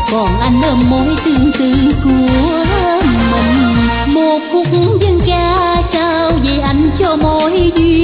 còn anh ôm môi tương tư của mình. Một khúc dân ca trao về anh cho mỗi duyên